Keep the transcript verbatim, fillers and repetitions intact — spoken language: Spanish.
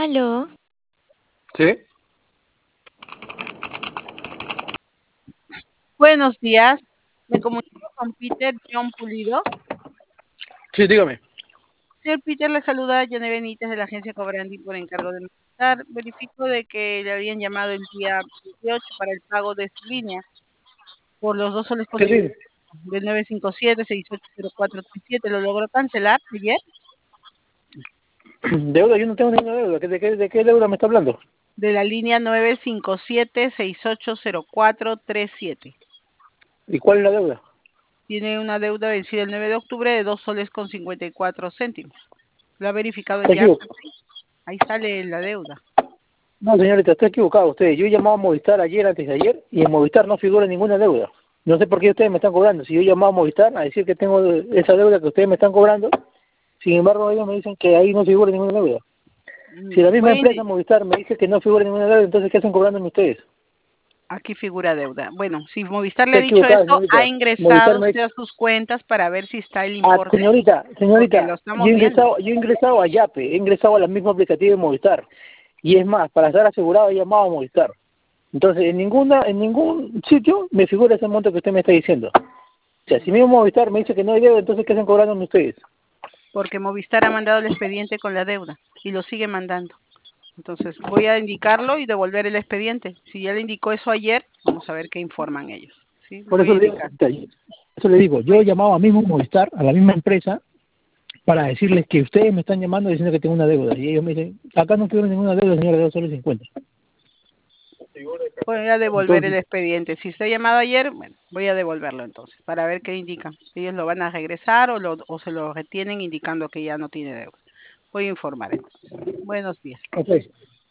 Aló, Sí, Buenos días, me comunico con Peter John Pulido. sí, dígame. Señor Peter, le saluda Janet Benítez de la agencia Cobrandi por encargo de Movistar. Verifico de que le habían llamado el día veintiocho para el pago de su línea por los dos soles con Sí, sí. del nueve cinco siete, seis ocho cero cuatro tres siete. ¿Lo logró cancelar ayer? Deuda, yo no tengo ninguna deuda. ¿De qué, de qué deuda me está hablando? De la línea nueve cinco siete, seis ocho cero cuatro tres siete. ¿Y cuál es la deuda? Tiene una deuda vencida el nueve de octubre de dos soles con cincuenta y cuatro céntimos. ¿Lo ha verificado en Está Yahoo? equivocado. Ahí sale la deuda. No, señorita, está equivocado usted. Yo he llamado a Movistar ayer, antes de ayer, y en Movistar no figura ninguna deuda. No sé por qué ustedes me están cobrando. Si yo he llamado a Movistar a decir que tengo esa deuda que ustedes me están cobrando, sin embargo ellos me dicen que ahí no figura ninguna deuda. Si la misma Voy a empresa indi- Movistar me dice que no figura ninguna deuda, entonces ¿qué hacen cobrándome ustedes? Aquí figura deuda. Bueno, si Movistar le Está ha dicho equivocada, esto, ha señorita. Movistar ingresado me usted a sus cuentas para ver si está el Ah, importe, señorita, porque lo señorita, yo estamos he viendo. ingresado, yo he ingresado a Yape, he ingresado a la misma aplicativa de Movistar. Y es más, para estar asegurado he llamado a Movistar. Entonces, en ninguna, en ningún sitio me figura ese monto que usted me está diciendo. O sea, si mismo Movistar me dice que no hay deuda, entonces ¿qué hacen cobrándome ustedes? Porque Movistar ha mandado el expediente con la deuda y lo sigue mandando. Entonces, voy a indicarlo y devolver el expediente. Si ya le indicó eso ayer, vamos a ver qué informan ellos. ¿Sí? Lo Por voy eso a le digo, indicar. eso le digo, yo he Voy- llamado a mismo Movistar, a la misma empresa, para decirles que ustedes me están llamando diciendo que tengo una deuda. Y ellos me dicen, acá no figura ninguna deuda, señora, de dos soles cincuenta. Voy a devolver el Entonces, expediente. Si usted ha llamado ayer, bueno, voy a devolverlo entonces, para ver qué indican. Si ellos lo van a regresar o, lo, o se lo retienen indicando que ya no tiene deuda. Voy a informar entonces. Buenos días. ok.